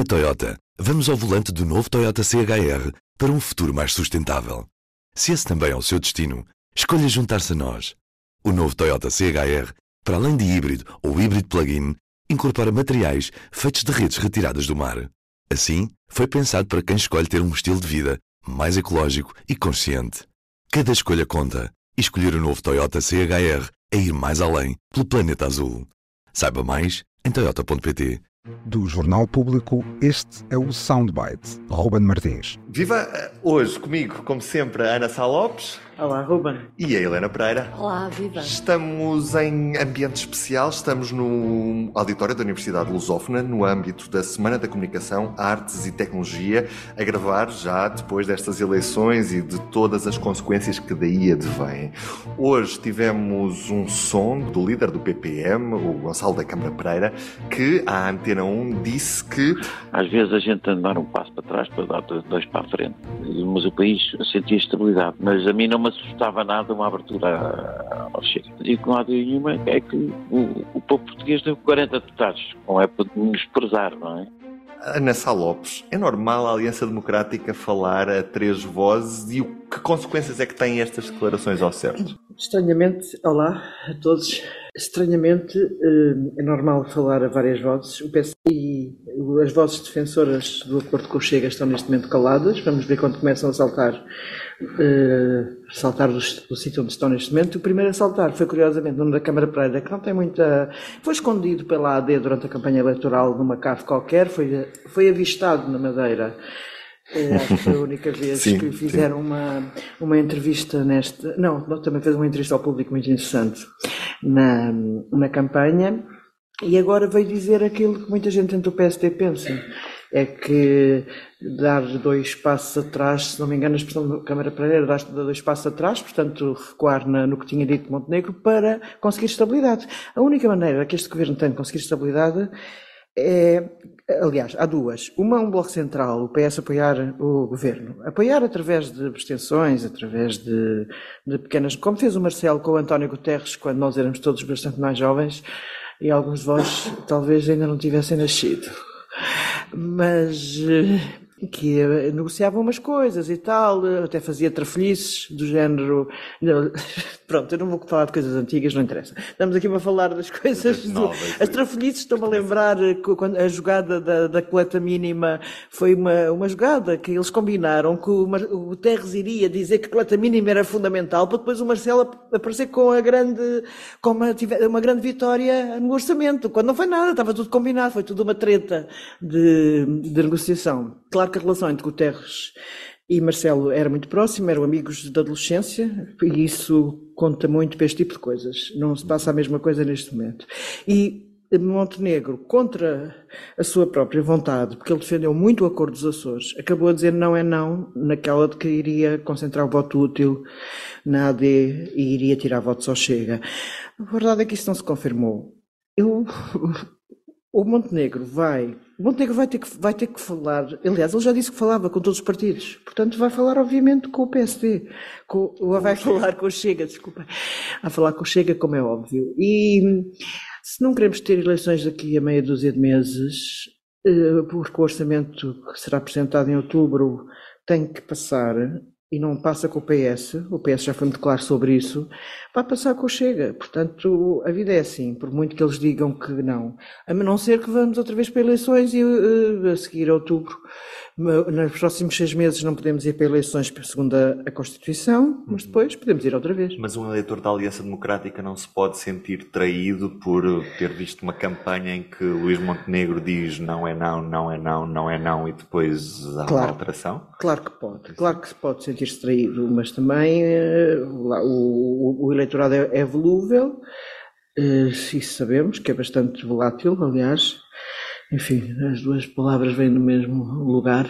Na Toyota, vamos ao volante do novo Toyota CHR para um futuro mais sustentável. Se esse também é o seu destino, escolha juntar-se a nós. O novo Toyota CHR, para além de híbrido ou híbrido plug-in, incorpora materiais feitos de redes retiradas do mar. Assim, foi pensado para quem escolhe ter um estilo de vida mais ecológico e consciente. Cada escolha conta, e escolher o novo Toyota CHR é ir mais além pelo planeta azul. Saiba mais em toyota.pt. Do Jornal Público, este é o Soundbite. Ruben Martins. Viva! Hoje comigo, como sempre, a Ana Sá Lopes. Olá, Ruben. E a Helena Pereira. Olá, viva. Estamos em ambiente especial, estamos no auditório da Universidade Lusófona, no âmbito da Semana da Comunicação, Artes e Tecnologia, a gravar já depois destas eleições e de todas as consequências que daí advêm. Hoje tivemos um som do líder do PPM, o Gonçalo da Câmara Pereira, que à Antena 1 disse que... Às vezes a gente tem de dar um passo para trás para dar dois para a frente, mas o país sentia estabilidade, mas a mim não me assustava nada uma abertura ao Chega. E que não há dúvida nenhuma é que o povo português deu 40 deputados, não é para menosprezar, não é? Ana Sá Lopes, é normal a Aliança Democrática falar a três vozes e que consequências é que têm estas declarações ao certo? Estranhamente, olá a todos. Estranhamente, é normal falar a várias vozes. O PS e as vozes defensoras do acordo com o Chega estão neste momento caladas. Vamos ver quando começam a saltar do sítio onde estão neste momento. O primeiro a saltar foi, curiosamente, o da Câmara Pereira, que não tem muita... Foi escondido pela AD durante a campanha eleitoral numa cave qualquer, foi avistado na Madeira. Acho que foi a única vez sim, que fizeram uma entrevista nesta... Não, também fez uma entrevista ao público muito interessante na campanha, e agora veio dizer aquilo que muita gente dentro do PSD pensa, é que dar 2 passos atrás, se não me engano a expressão da Câmara Pereira, dar 2 passos atrás, portanto recuar no que tinha dito Montenegro para conseguir estabilidade. A única maneira que este governo tem de conseguir estabilidade é, aliás, há duas. Uma, um bloco central, o PS apoiar o governo. Apoiar através de abstenções, através de pequenas... Como fez o Marcelo com o António Guterres, quando nós éramos todos bastante mais jovens, e alguns de vós talvez ainda não tivessem nascido. Mas... que negociavam umas coisas e tal, até fazia trafolhices do género... Pronto, eu não vou falar de coisas antigas, não interessa. Estamos aqui a falar das coisas... As trafolhices, estou-me a lembrar quando a jogada da coleta mínima foi uma jogada que eles combinaram, que o Guterres iria dizer que a coleta mínima era fundamental, para depois o Marcelo aparecer com uma grande vitória no orçamento, quando não foi nada, estava tudo combinado, foi tudo uma treta de negociação. Claro que a relação entre Guterres e Marcelo era muito próxima, eram amigos da adolescência, e isso conta muito para este tipo de coisas. Não se passa a mesma coisa neste momento. E Montenegro, contra a sua própria vontade, porque ele defendeu muito o Acordo dos Açores, acabou a dizer não é não, naquela de que iria concentrar o voto útil na AD e iria tirar votos ao Chega. A verdade é que isso não se confirmou. O Montenegro vai ter que falar, aliás, ele já disse que falava com todos os partidos, portanto vai falar obviamente com o PSD, vai falar com o Chega, desculpa, vai falar com o Chega, como é óbvio. E se não queremos ter eleições daqui a meia dúzia de meses, porque o orçamento que será apresentado em outubro tem que passar, e não passa com o PS já foi muito claro sobre isso, vai passar com o Chega. Portanto, a vida é assim, por muito que eles digam que não. A não ser que vamos outra vez para eleições e a seguir a outubro. Nos próximos 6 meses não podemos ir para eleições segundo a Constituição, mas depois podemos ir outra vez. Mas um eleitor da Aliança Democrática não se pode sentir traído por ter visto uma campanha em que Luís Montenegro diz não é não, não é não, não é não e depois há uma alteração? Claro que pode. Claro que se pode sentir-se traído, mas também o eleitorado é volúvel, isso sabemos, que é bastante volátil, aliás. Enfim, as duas palavras vêm do mesmo lugar.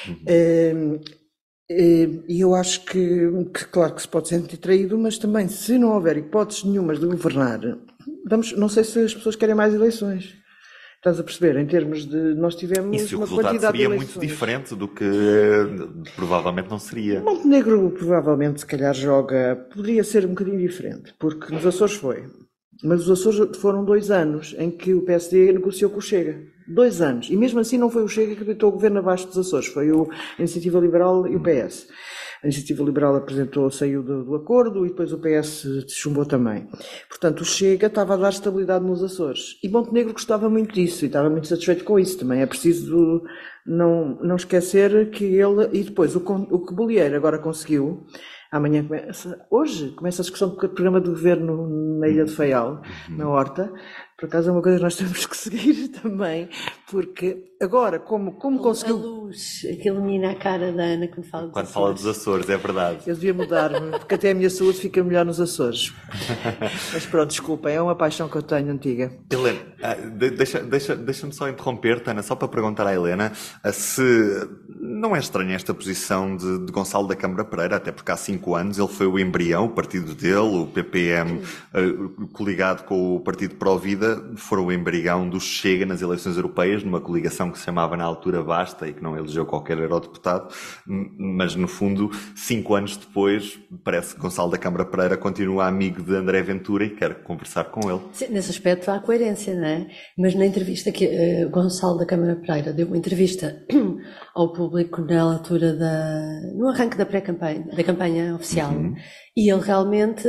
E eu acho que claro que se pode sentir traído, mas também, se não houver hipóteses nenhumas de governar, não sei se as pessoas querem mais eleições. Estás a perceber? Em termos de... Nós tivemos uma quantidade de eleições. seria muito diferente do que provavelmente não seria. Montenegro provavelmente, se calhar, poderia ser um bocadinho diferente, porque nos Açores foi. Mas os Açores foram 2 anos em que o PSD negociou com o Chega. 2 anos. E mesmo assim não foi o Chega que deitou o governo abaixo dos Açores, foi a Iniciativa Liberal e o PS. A Iniciativa Liberal saiu do acordo e depois o PS chumbou também. Portanto, o Chega estava a dar estabilidade nos Açores. E Montenegro gostava muito disso e estava muito satisfeito com isso também. É preciso não esquecer que ele... E depois, o que Bolieiro agora conseguiu... Hoje começa a discussão do programa do governo na Ilha de Faial, na Horta. Por acaso é uma coisa que nós temos que seguir também, porque agora, como conseguiu... A luz que ilumina a cara da Ana quando fala dos Quando Açores. fala dos Açores, é verdade. Eu devia mudar-me, porque até a minha saúde fica melhor nos Açores. Mas pronto, desculpem, é uma paixão que eu tenho antiga. Helena, deixa-me só interromper, Ana, só para perguntar à Helena se não é estranha esta posição de Gonçalo da Câmara Pereira, até porque há 5 anos ele foi o embrião, o partido dele, o PPM, coligado com o Partido Pro Vida, foram o embrião do Chega nas eleições europeias, numa coligação que se chamava na altura Basta e que não elegeu qualquer eurodeputado, mas no fundo, 5 anos depois, parece que Gonçalo da Câmara Pereira continua amigo de André Ventura e quer conversar com ele. Sim, nesse aspecto há coerência, não é? Mas na entrevista que Gonçalo da Câmara Pereira deu uma entrevista ao público na altura no arranque da pré-campanha, da campanha oficial, e ele realmente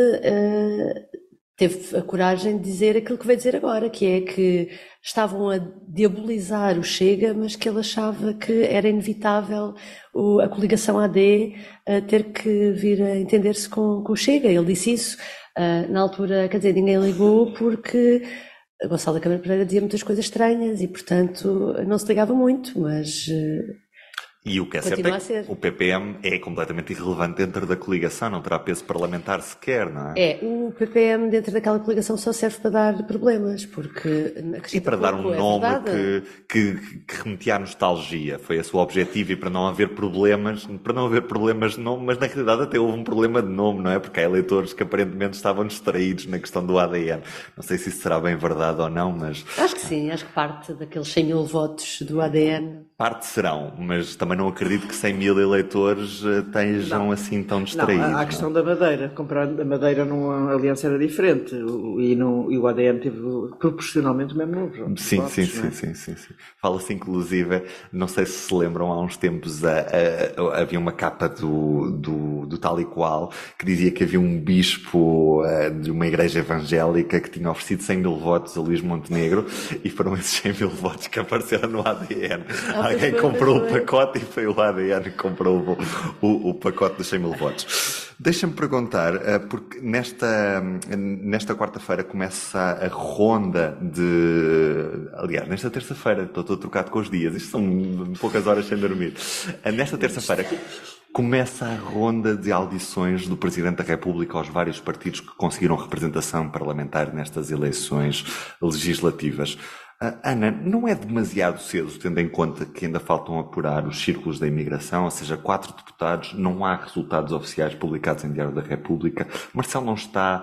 teve a coragem de dizer aquilo que vai dizer agora, que é que estavam a diabolizar o Chega, mas que ele achava que era inevitável a coligação AD ter que vir a entender-se com o Chega. Ele disse isso. Na altura, quer dizer, ninguém ligou porque Gonçalo da Câmara Pereira dizia muitas coisas estranhas e, portanto, não se ligava muito, mas... E o que é certo é que o PPM é completamente irrelevante dentro da coligação, não terá peso parlamentar sequer, não é? O PPM dentro daquela coligação só serve para dar problemas, porque... E para dar um nome que remetia à nostalgia, foi esse o objetivo, e para não haver problemas de nome, mas na realidade até houve um problema de nome, não é? Porque há eleitores que aparentemente estavam distraídos na questão do ADN. Não sei se isso será bem verdade ou não, mas... Acho que sim, acho que parte daqueles 100 mil votos do ADN... Parte serão, mas também não acredito que 100 mil eleitores estejam assim tão distraídos. Não, há a questão da Madeira. Comprar a Madeira numa aliança era diferente e o ADN teve proporcionalmente o mesmo número. Sim. Fala-se inclusive, não sei se lembram, há uns tempos havia uma capa do Tal e Qual que dizia que havia um bispo de uma igreja evangélica que tinha oferecido 100 mil votos a Luís Montenegro e foram esses 100 mil votos que apareceram no ADN. Alguém comprou o pacote e foi o ADN que comprou o pacote dos 100 mil votos. Deixa-me perguntar, porque nesta quarta-feira começa a ronda aliás, nesta terça-feira, estou trocado com os dias, isto são poucas horas sem dormir. Nesta terça-feira começa a ronda de audições do Presidente da República aos vários partidos que conseguiram representação parlamentar nestas eleições legislativas. Ana, não é demasiado cedo, tendo em conta que ainda faltam apurar os círculos da imigração, ou seja, 4 deputados, não há resultados oficiais publicados em Diário da República. Marcelo não está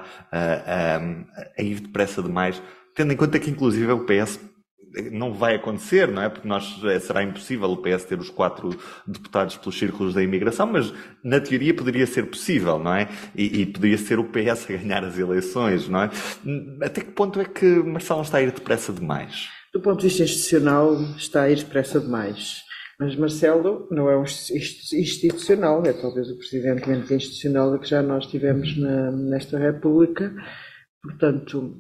a ir depressa demais, tendo em conta que inclusive o PS não vai acontecer, não é? Porque será impossível o PS ter os 4 deputados pelos círculos da imigração, mas na teoria poderia ser possível, não é? E poderia ser o PS a ganhar as eleições, não é? Até que ponto é que Marcelo não está a ir depressa demais? Do ponto de vista institucional, está a ir depressa demais. Mas Marcelo não é um institucional, é talvez o presidente menos institucional que já nós tivemos nesta República. Portanto...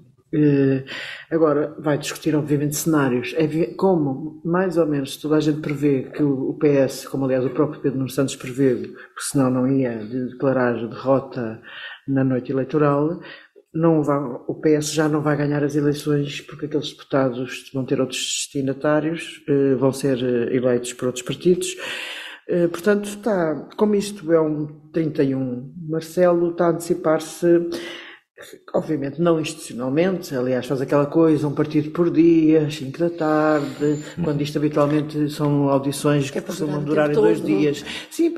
agora vai discutir obviamente cenários, como mais ou menos toda a gente prevê que o PS, como aliás o próprio Pedro Nuno Santos prevê, porque senão não ia declarar derrota na noite eleitoral, o PS já não vai ganhar as eleições porque aqueles deputados vão ter outros destinatários, vão ser eleitos por outros partidos. Portanto, como isto é um 31, Marcelo está a antecipar-se. Obviamente não institucionalmente, aliás faz aquela coisa, um partido por dia, 5 da tarde, quando isto habitualmente são audições que costumam durar em 2 dias. Sim,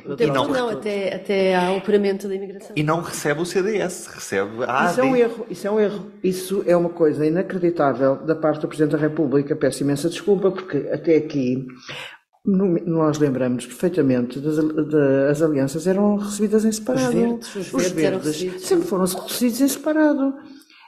até ao operamento da imigração. E não recebe o CDS, recebe a AD. Isso é um erro. Isso é uma coisa inacreditável da parte do Presidente da República. Peço imensa desculpa, porque até aqui... Nós lembramos perfeitamente das alianças eram recebidas em separado. Os verdes eram recebidos. Sempre foram recebidos em separado.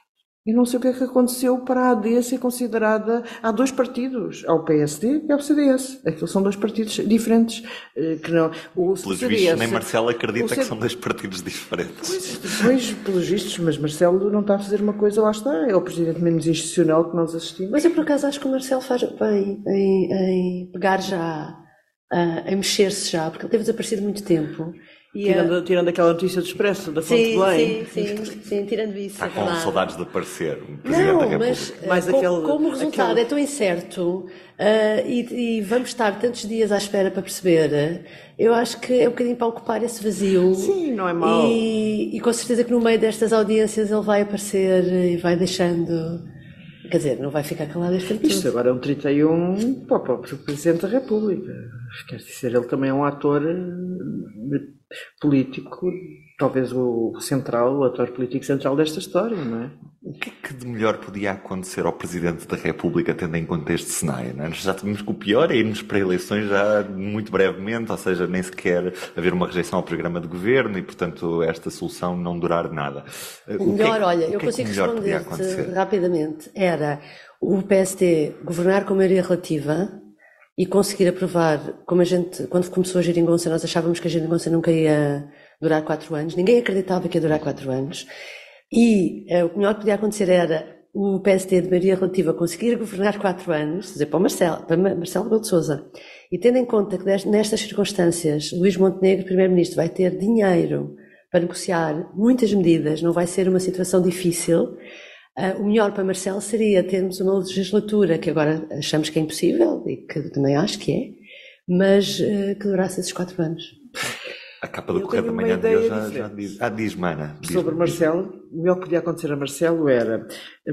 E não sei o que é que aconteceu para a AD ser considerada... Há dois partidos, há o PSD e há o CDS. Aquilo são dois partidos diferentes. Que não, pelos vistos, nem Marcelo acredita que são dois partidos diferentes. Pois, pelos vistos, mas Marcelo não está a fazer uma coisa, lá está. É o presidente menos institucional que nós assistimos. Mas eu, por acaso, acho que o Marcelo faz bem em pegar já, em mexer-se já, porque ele teve desaparecido muito tempo. Tirando aquela notícia do Expresso, da Fonte de Belém. Sim, tirando isso. Está com saudades de aparecer, o Presidente da República. Mas como o resultado é tão incerto e vamos estar tantos dias à espera para perceber, eu acho que é um bocadinho para ocupar esse vazio. Sim, não é mau. E com certeza que no meio destas audiências ele vai aparecer e vai deixando... Quer dizer, não vai ficar calado este tempo. Isto agora é um 31 para o Presidente da República. Quer dizer, ele também é um ator político, talvez o ator político central desta história, não é? O que é que de melhor podia acontecer ao Presidente da República, tendo em conta este cenário? Não é? Nós já tivemos que o pior é irmos para eleições já muito brevemente, ou seja, nem sequer haver uma rejeição ao programa de governo e, portanto, esta solução não durar nada. O melhor, olha, eu consigo responder-te rapidamente. Era o PSD governar com maioria relativa e conseguir aprovar, como a gente, quando começou a geringonça, nós achávamos que a geringonça nunca ia durar 4 anos, ninguém acreditava que ia durar 4 anos, e o melhor que podia acontecer era o PSD de maioria relativa conseguir governar 4 anos, quer dizer, para Marcelo Rebelo de Sousa, e tendo em conta que nestas circunstâncias Luís Montenegro, Primeiro-Ministro, vai ter dinheiro para negociar muitas medidas, não vai ser uma situação difícil. O melhor para Marcelo seria termos uma legislatura que agora achamos que é impossível e que também acho que é, mas que durasse esses 4 anos. A capa do Correio da Manhã de hoje já diz. Diz, Mana. Sobre Marcelo, o melhor que podia acontecer a Marcelo era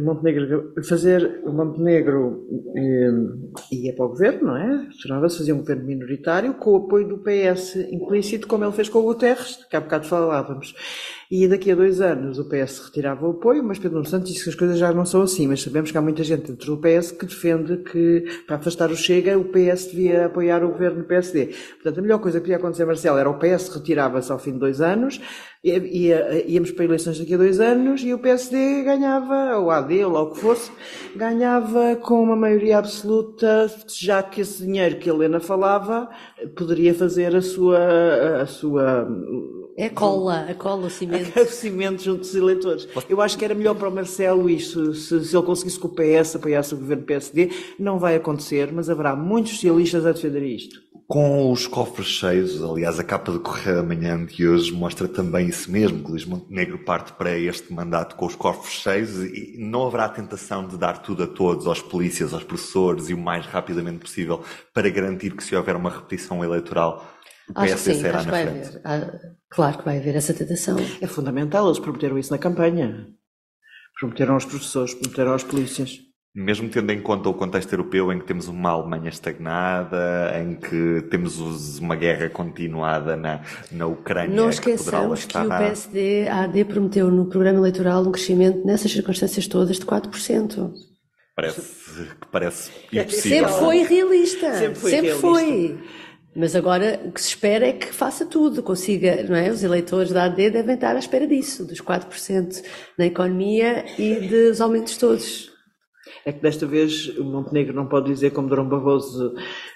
o Montenegro ia para o governo, não é? Tornava-se, fazia um governo minoritário com o apoio do PS implícito, como ele fez com o Guterres, que há bocado falávamos. E daqui a 2 anos o PS retirava o apoio, mas Pedro Nuno Santos disse que as coisas já não são assim, mas sabemos que há muita gente dentro do PS que defende que, para afastar o Chega, o PS devia apoiar o governo do PSD. Portanto, a melhor coisa que podia acontecer a Marcelo era o PS retirava-se ao fim de 2 anos, íamos para eleições daqui a 2 anos e o PSD ganhava, ou a AD, ou lá o que fosse, ganhava com uma maioria absoluta, já que esse dinheiro que a Helena falava poderia fazer a sua é a cola, o cimento. O cimento junto dos eleitores. Eu acho que era melhor para o Marcelo isto, se ele conseguisse que o PS apoiasse o governo PSD, não vai acontecer, mas haverá muitos socialistas a defender isto. Com os cofres cheios, aliás, a capa do Correio da Manhã de hoje mostra também isso mesmo, que Luís Montenegro parte para este mandato com os cofres cheios e não haverá a tentação de dar tudo a todos, aos polícias, aos professores e o mais rapidamente possível para garantir que se houver uma repetição eleitoral, o PSD será na frente. Claro que vai haver essa tentação. É fundamental, eles prometeram isso na campanha. Prometeram aos professores, prometeram aos polícias. Mesmo tendo em conta o contexto europeu em que temos uma Alemanha estagnada, em que temos uma guerra continuada na Ucrânia. Não esqueçamos que o PSD, a AD, prometeu no programa eleitoral um crescimento nessas circunstâncias todas de 4%. Parece impossível. Sempre foi realista. Sempre foi. Mas agora o que se espera é que faça tudo, consiga, não é? Os eleitores da AD devem estar à espera disso, dos 4% na economia e dos aumentos todos. É que desta vez o Montenegro não pode dizer como Durão Barroso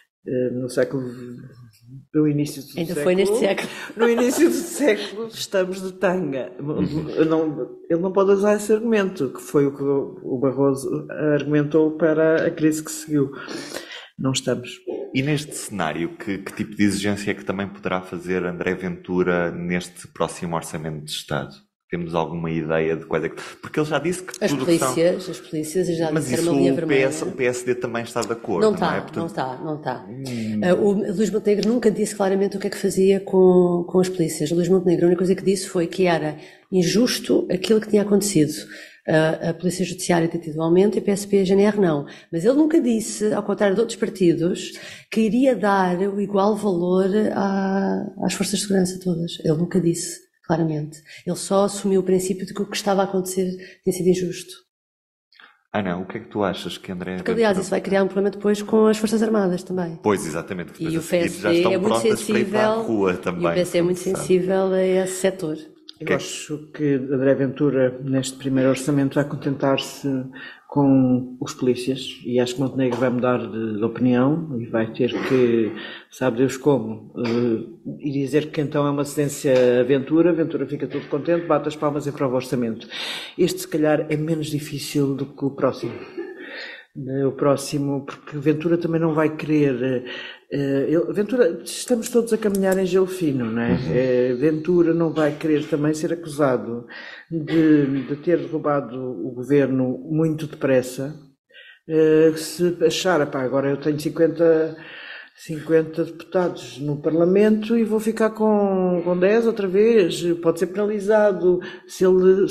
no início do século. Ainda foi neste século. No início do século estamos de tanga. Ele não pode usar esse argumento, que foi o que o Barroso argumentou para a crise que seguiu. Não estamos. E neste cenário, que tipo de exigência é que também poderá fazer André Ventura neste próximo Orçamento de Estado? Temos alguma ideia de quais é que... Porque ele já disse que as tudo polícias, as polícias já disseram uma linha vermelha. Mas isso o PSD também está de acordo, não está. Não está. O Luís Montenegro nunca disse claramente o que é que fazia com as polícias. O Luís Montenegro a única coisa que disse foi que era injusto aquilo que tinha acontecido. A Polícia Judiciária tem tido aumento e a PSP e a GNR não. Mas ele nunca disse, ao contrário de outros partidos, que iria dar o igual valor às forças de segurança todas. Ele nunca disse. Claramente. Ele só assumiu o princípio de que o que estava a acontecer tinha sido injusto. Ana, o que é que tu achas que André... Porque, aliás, isso vai criar um problema depois com as Forças Armadas também. Pois, exatamente. E o PSD é muito sensível, rua também, e o PSD é muito sensível a esse setor. Eu acho que André Ventura, neste primeiro orçamento, vai contentar-se com os polícias e acho que Montenegro vai mudar de opinião e vai ter que, sabe Deus como, e dizer que então é uma cedência a Ventura fica todo contente, bate as palmas e aprova o orçamento. Este, se calhar, é menos difícil do que o próximo. O próximo, porque Ventura também não vai querer. Ventura, estamos todos a caminhar em gelo fino, não é? Ventura não vai querer também ser acusado de ter roubado o governo muito depressa. Se achar, pá, agora eu tenho 50 deputados no Parlamento e vou ficar com 10 outra vez, pode ser penalizado se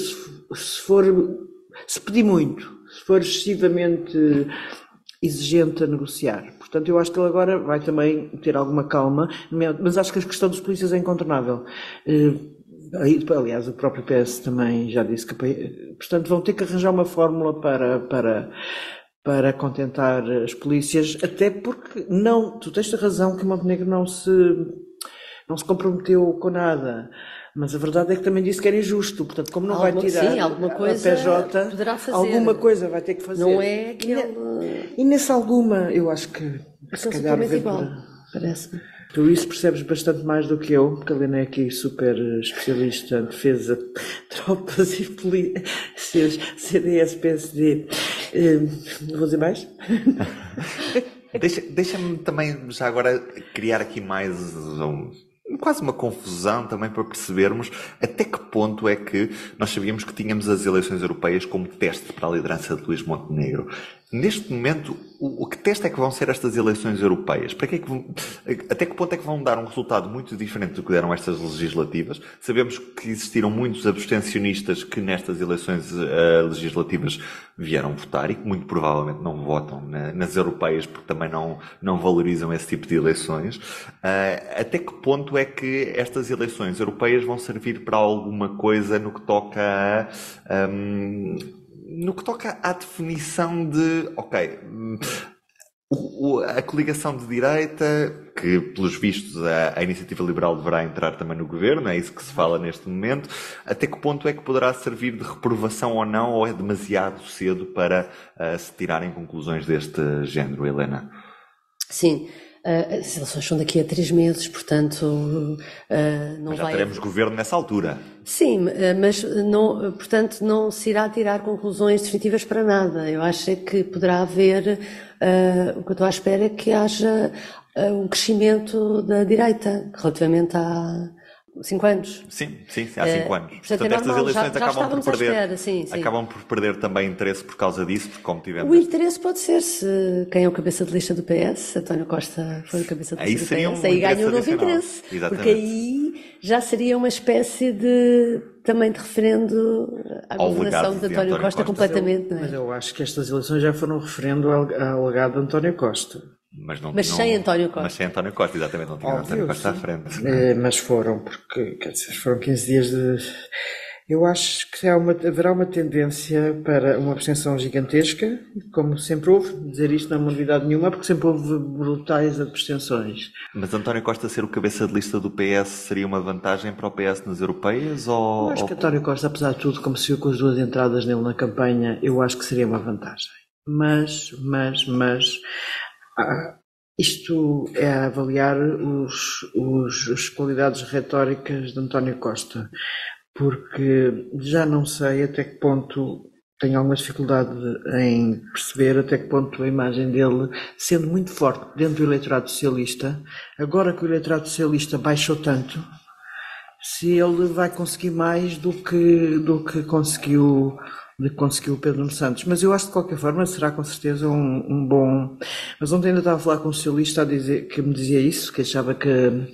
pedir muito. Se for excessivamente exigente a negociar. Portanto, eu acho que ele agora vai também ter alguma calma, mas acho que a questão dos polícias é incontornável. Aliás, o próprio PS também já disse que... Portanto, vão ter que arranjar uma fórmula para contentar as polícias, até porque tu tens a razão que Montenegro não se comprometeu com nada. Mas a verdade é que também disse que era injusto, portanto, como não vai tirar alguma coisa a PJ, poderá fazer. Alguma coisa vai ter que fazer. Não é aquele... E nessa alguma, eu acho que se calhar igual, parece-me. Tu isso percebes bastante mais do que eu, porque a Helena é aqui super especialista em defesa de tropas e polícias, CDS, PSD. Não vou dizer mais? Deixa-me também, já agora, criar aqui mais quase uma confusão também para percebermos até que ponto é que nós sabíamos que tínhamos as eleições europeias como teste para a liderança de Luís Montenegro. Neste momento, o que teste é que vão ser estas eleições europeias? Até que ponto é que vão dar um resultado muito diferente do que deram estas legislativas? Sabemos que existiram muitos abstencionistas que nestas eleições legislativas vieram votar e que muito provavelmente não votam nas europeias porque também não valorizam esse tipo de eleições. Até que ponto é que estas eleições europeias vão servir para alguma coisa no que toca à definição de, a coligação de direita, que pelos vistos a Iniciativa Liberal deverá entrar também no governo, é isso que se fala neste momento, até que ponto é que poderá servir de reprovação ou não, ou é demasiado cedo para se tirarem conclusões deste género, Helena? Sim. As eleições são daqui a 3 meses, portanto mas já teremos governo nessa altura. Sim, mas portanto não se irá tirar conclusões definitivas para nada. Eu acho que poderá haver, o que eu estou à espera é que haja um crescimento da direita relativamente há 5 anos. Sim, há 5 anos. Portanto, estas eleições acabam por perder também interesse por causa disso, porque como tivemos... O interesse pode ser se quem é o cabeça de lista do PS, António Costa foi o cabeça de lista do PS, aí ganha um novo interesse. Exatamente. Porque aí já seria uma espécie de referendo à governação de António Costa completamente. Não é? Mas eu acho que estas eleições já foram um referendo ao legado de António Costa. Mas sem António Costa. Mas sem António Costa, exatamente, não tinha António Costa à frente. Mas foram, porque, quer dizer, foram 15 dias de... Eu acho que haverá uma tendência para uma abstenção gigantesca, como sempre houve, dizer isto não é uma novidade nenhuma, porque sempre houve brutais abstenções. Mas António Costa ser o cabeça de lista do PS seria uma vantagem para o PS nas europeias? Eu acho que António Costa, apesar de tudo, como se viu com as 2 entradas nele na campanha, eu acho que seria uma vantagem. Mas isto é a avaliar as qualidades retóricas de António Costa, porque já não sei até que ponto, tenho alguma dificuldade em perceber até que ponto a imagem dele, sendo muito forte dentro do eleitorado socialista, agora que o eleitorado socialista baixou tanto, se ele vai conseguir mais do que conseguiu o Pedro Nuno Santos. Mas eu acho que de qualquer forma será com certeza um bom... Mas ontem ainda estava a falar com um socialista a dizer, que me dizia isso, que achava que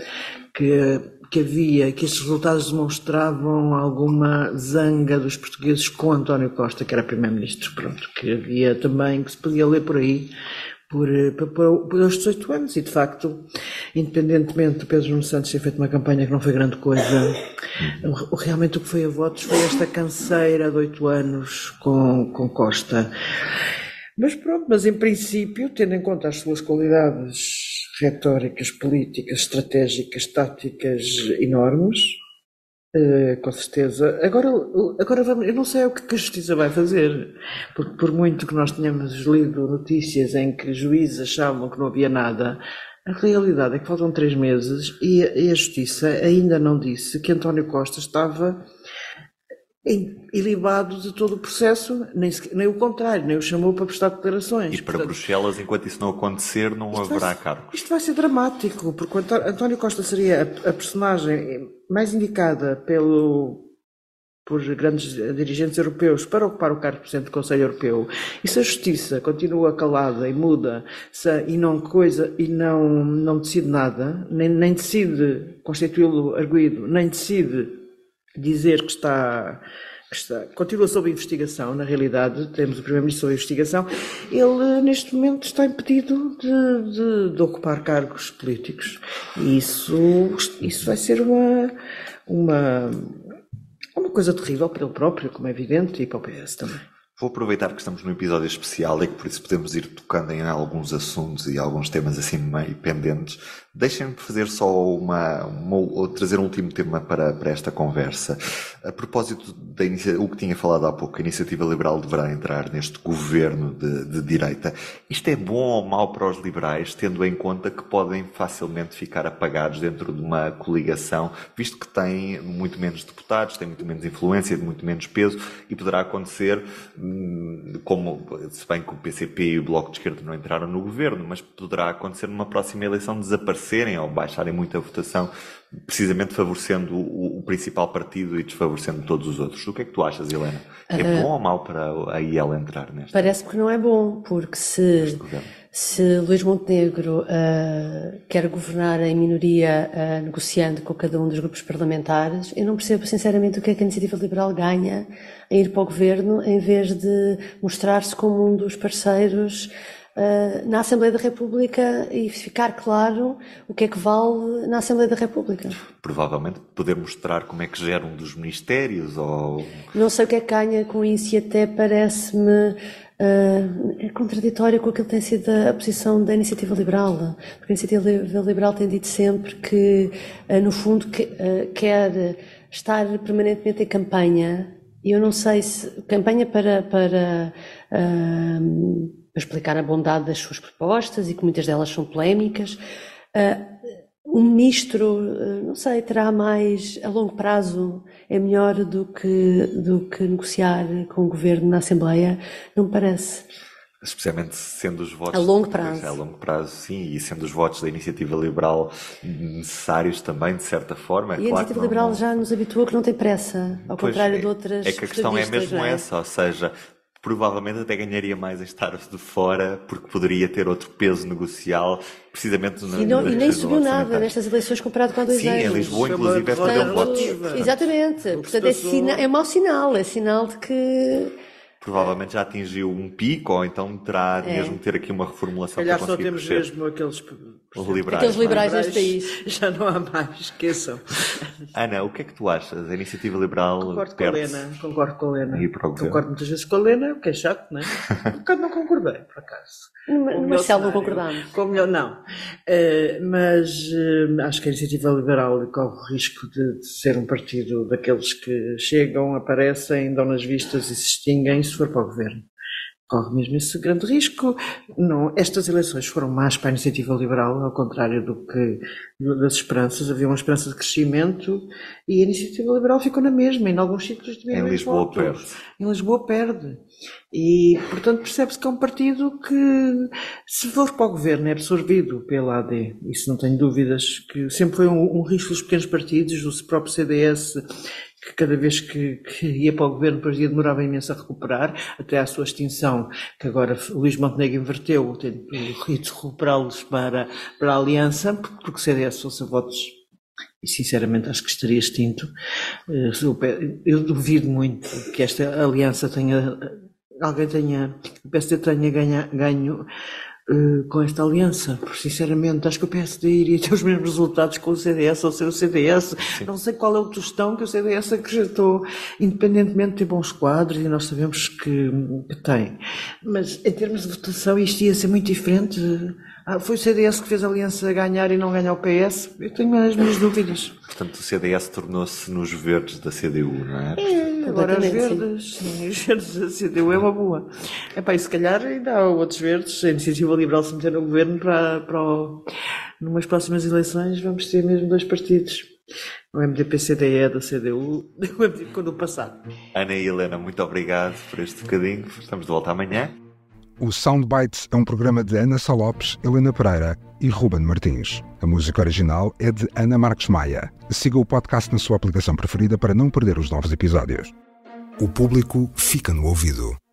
estes resultados demonstravam alguma zanga dos portugueses com António Costa, que era primeiro-ministro, pronto, que havia também, que se podia ler por aí, por aos 18 anos, e de facto, independentemente do Pedro Nuno Santos ter feito uma campanha que não foi grande coisa, realmente o que foi a votos foi esta canseira de 8 anos com Costa. Mas pronto, mas em princípio, tendo em conta as suas qualidades retóricas, políticas, estratégicas, táticas enormes, Com certeza. Agora vamos, eu não sei o que a Justiça vai fazer, porque por muito que nós tenhamos lido notícias em que juízes achavam que não havia nada, a realidade é que faltam 3 meses e a Justiça ainda não disse que António Costa estava ilibado de todo o processo, nem o contrário, nem o chamou para prestar declarações. E para Bruxelas, enquanto isso não acontecer, não haverá cargos. Isto vai ser dramático, porque António Costa seria a personagem mais indicada por grandes dirigentes europeus para ocupar o cargo de Presidente do Conselho Europeu. E se a Justiça continua calada e muda e não decide nada, nem decide constituí-lo arguido, nem decide dizer que continua sob investigação, na realidade, temos o Primeiro-Ministro sob investigação, ele neste momento está impedido de ocupar cargos políticos. E isso vai ser uma coisa terrível para ele próprio, como é evidente, e para o PS também. Vou aproveitar que estamos num episódio especial e que por isso podemos ir tocando em alguns assuntos e alguns temas assim meio pendentes. Deixem-me fazer só trazer um último tema para esta conversa. A propósito o que tinha falado há pouco, a Iniciativa Liberal deverá entrar neste governo de direita. Isto é bom ou mau para os liberais, tendo em conta que podem facilmente ficar apagados dentro de uma coligação, visto que têm muito menos deputados, têm muito menos influência, muito menos peso, e poderá acontecer, se bem que o PCP e o Bloco de Esquerda não entraram no governo, mas poderá acontecer numa próxima eleição desaparecerem ou baixarem muito a votação, precisamente favorecendo o principal partido e desfavorecendo todos os outros. O que é que tu achas, Helena? É bom ou mau para a IEL entrar nesta? Parece-me que não é bom, porque se Luís Montenegro quer governar em minoria negociando com cada um dos grupos parlamentares, eu não percebo sinceramente o que é que a Iniciativa Liberal ganha em ir para o governo em vez de mostrar-se como um dos parceiros na Assembleia da República e ficar claro o que é que vale na Assembleia da República. Provavelmente poder mostrar como é que gera um dos ministérios ou... Não sei o que é que ganha com isso e até parece-me é contraditório com aquilo que tem sido a posição da Iniciativa Liberal, porque a Iniciativa Liberal tem dito sempre que, no fundo, quer estar permanentemente em campanha, e eu não sei se campanha para explicar a bondade das suas propostas e que muitas delas são polémicas. O ministro, não sei, terá mais a longo prazo, é melhor do que negociar com o governo na Assembleia, não me parece. Especialmente sendo os votos... A longo prazo. A longo prazo, sim, e sendo os votos da Iniciativa Liberal necessários também, de certa forma. E a Iniciativa Liberal já nos habituou que não tem pressa, ao contrário de outras... É que a questão é mesmo essa, ou seja... Provavelmente até ganharia mais em estar de fora, porque poderia ter outro peso negocial, precisamente e nem subiu nada nestas eleições comparado com há 2 anos. Sim, em Lisboa, inclusive, perdeu votos. Exatamente. Portanto, é mau sinal. É sinal de que... Provavelmente já atingiu um pico, ou então terá mesmo que ter aqui uma reformulação para conseguir só temos crescer. Mesmo aqueles liberais deste país. Já não há mais, esqueçam. Ana, o que é que tu achas? A Iniciativa Liberal concordo com a Helena. Concordo muitas vezes com a Helena, o que é chato, não é? Um bocado não concordei, por acaso. No Marcelo não concordámos. Não. Mas acho que a Iniciativa Liberal corre o risco de ser um partido daqueles que chegam, aparecem, dão nas vistas e se extinguem se for para o governo. Corre mesmo esse grande risco. Não, estas eleições foram mais para a Iniciativa Liberal, ao contrário das esperanças. Havia uma esperança de crescimento e a Iniciativa Liberal ficou na mesma. Em alguns sítios diminuiu em Lisboa votos. Perde. Em Lisboa perde. E, portanto, percebe-se que é um partido que, se for para o governo, é absorvido pela AD. Isso não tenho dúvidas, que sempre foi um risco dos pequenos partidos, do próprio CDS, que cada vez que ia para o governo depois demorava imenso a recuperar, até à sua extinção, que agora Luís Montenegro inverteu, tendo ido recuperá-los para a Aliança, porque o CDS fosse votos, e sinceramente acho que estaria extinto. Eu duvido muito que esta aliança o PSD tenha ganho com esta aliança, porque sinceramente acho que o PSD iria ter os mesmos resultados com o CDS ou sem o CDS. Sim. Não sei qual é o tostão que o CDS acrescentou, independentemente de ter bons quadros, e nós sabemos que tem. Mas em termos de votação isto ia ser muito diferente Foi o CDS que fez a Aliança ganhar e não ganhar o PS? Eu tenho as minhas dúvidas. Portanto, o CDS tornou-se nos verdes da CDU, não é? Agora os verdes, sim, os verdes da CDU é uma boa. E se calhar ainda há outros verdes, a Iniciativa Liberal se meter no governo numas próximas eleições vamos ter mesmo 2 partidos. O MDP-CDE da CDU, o MDP do passado. Ana e Helena, muito obrigado por este bocadinho. Estamos de volta amanhã. O Soundbites é um programa de Ana Sá Lopes, Helena Pereira e Ruben Martins. A música original é de Ana Marques Maia. Siga o podcast na sua aplicação preferida para não perder os novos episódios. O público fica no ouvido.